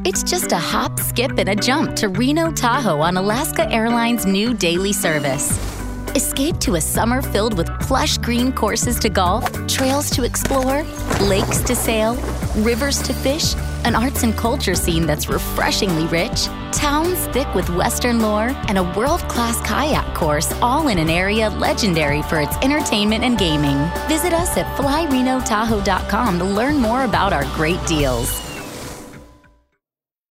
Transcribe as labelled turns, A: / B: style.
A: It's just a hop, skip, and a jump to Reno, Tahoe on Alaska Airlines' new daily service. Escape to a summer filled with plush green courses to golf, trails to explore, lakes to sail, rivers to fish, an arts and culture scene that's refreshingly rich, towns thick with Western lore, and a world-class kayak course, all in an area legendary for its entertainment and gaming. Visit us at flyrenotahoe.com to learn more about our great deals.